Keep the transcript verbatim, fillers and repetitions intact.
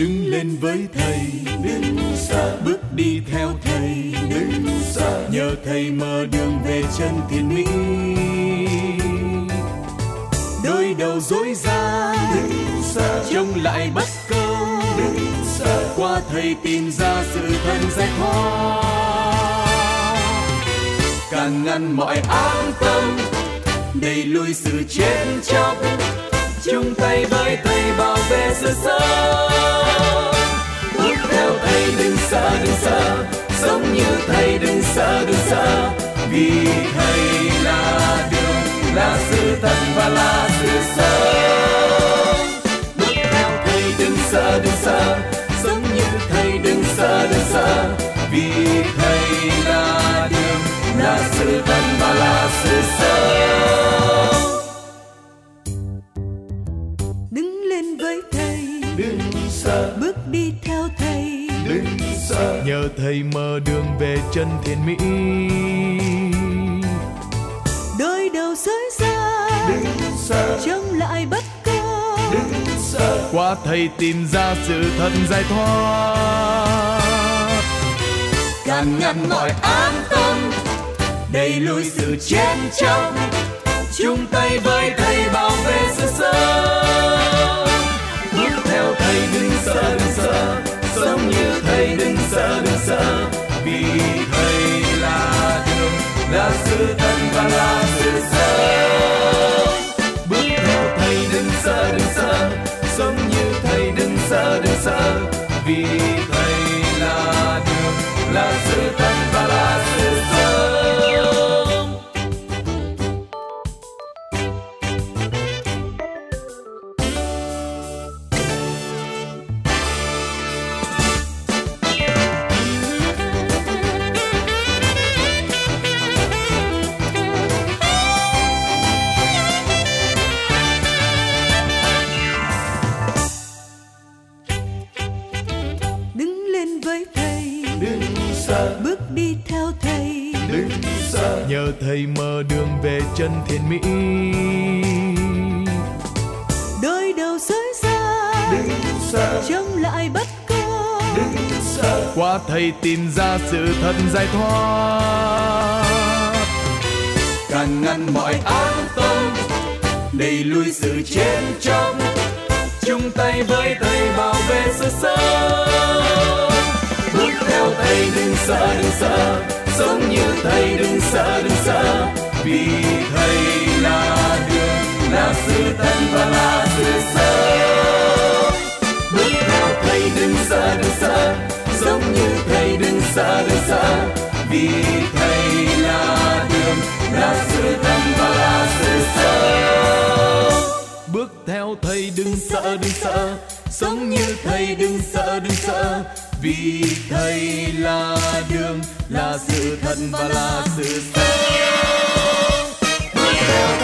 Đứng lên với thầy, đứng xa, bước đi theo thầy, đứng xa, nhờ thầy mở đường về chân thiện mỹ. Đôi đầu dối ra, đứng xa, trông lại bất công, đứng xa, qua thầy tìm ra sự thân giải thoát. Can ngăn mọi ác tâm, đẩy lùi sự chết chóc, chung tay với thầy bảo vệ sự sống. Bước theo thầy đừng xa đừng xa, sống như thầy đừng xa đừng xa, vì thầy là đường, là sự thật và là sự sống. Bước theo thầy đừng xa đừng xa, sống như thầy đừng xa đừng xa, vì thầy là đường, là sự thật và là sự sống. Đứng lên với thầy, Đứng xa, bước đi theo thầy, đứng xa, nhờ thầy mở đường về chân thiện mỹ. đôi đầu dối ra, Đứng xa, trông lại bất công, đứng xa, qua thầy tìm ra sự thật giải thoát. Can ngăn mọi ác tâm, đẩy lùi sự chết chóc, chung tay với thầy bảo vệ sự sống. Bước theo thầy đừng sợ đừng sợ, sống như thầy đừng sợ đừng sợ, vì thầy là đường, là sự thật và là sự sống. Bước theo thầy đừng sợ đừng sợ, sống như thầy đừng sợ đừng sợ, vì thầy là đường, là sự thật và là sự sống. đứng lên với thầy, Đứng xa, bước đi theo thầy, đứng xa, nhờ thầy mở đường về chân thiện mỹ. đôi đầu dối ra, Đứng xa, trông lại bất công, đứng xa, qua thầy tìm ra sự thật giải thoát. Can ngăn mọi ác tâm, đẩy lùi sự chết chóc, chung tay với thầy bảo vệ sự sống. Bước theo thầy đừng sợ đừng sợ, sống như thầy đừng sợ đừng sợ, vì thầy là đường, là sự thật và là sự sống. Bước theo thầy đừng sợ đừng sợ, sống như thầy đừng sợ đừng sợ, vì thầy là đường, là sự thật và là sự sống. Bước theo thầy đừng sợ đừng sợ, sống như thầy đừng sợ đừng sợ, vì thầy là đường, là sự thật và là sự sống. Bước theo